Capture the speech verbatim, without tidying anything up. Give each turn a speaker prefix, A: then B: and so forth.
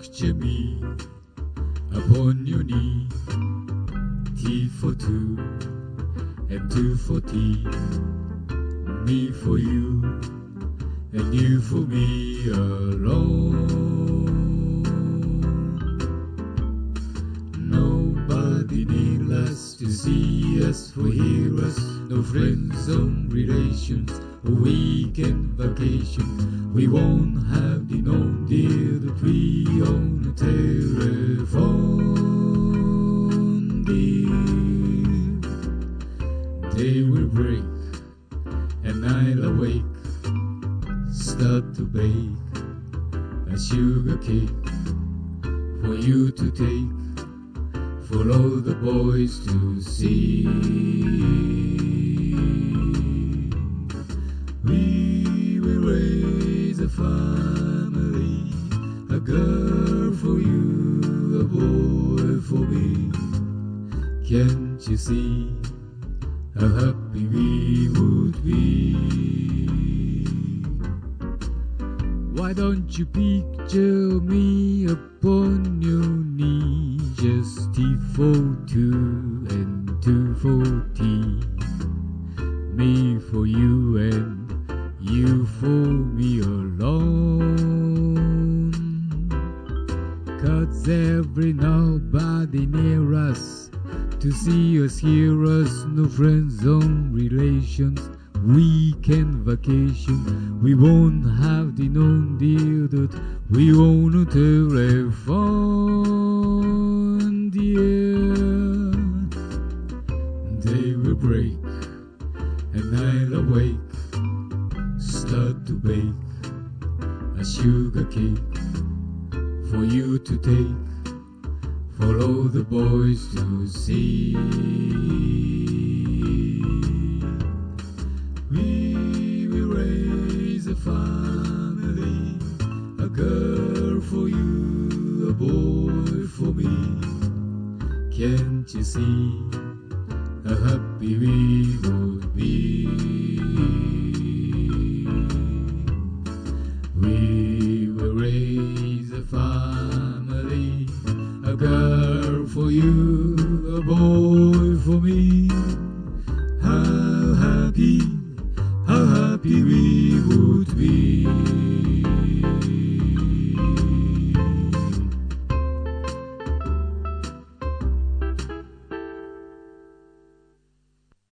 A: picture me upon your knee. T for two and two for tea. Me for you and you for me alone. Nobody need us to see us, for hear us. No friends or relations, a weekend vacation. We won't have the known dear that we own a telephone, dear. Day will break and I'll awake, start to bake a sugar cake for you to take, for all the boys to see. We will raise a family, a girl for you, a boy for me. Can't you see how happy we would be? Why don't you picture me upon your knee? Just T for two and two for tea. Me for you and you for me alone. 'Cause every nobody near us to see us, hear us. No friends or relations, weekend vacation. We won't have the known dear that we own a telephone, dear. Day will break and I'll awake, start to bake a sugar cake for you to take, for all the boys to see. We will raise a family, a girl for you, a boy for me. Can't you see how happy we would be? We will raise a family, a girl for you, a boy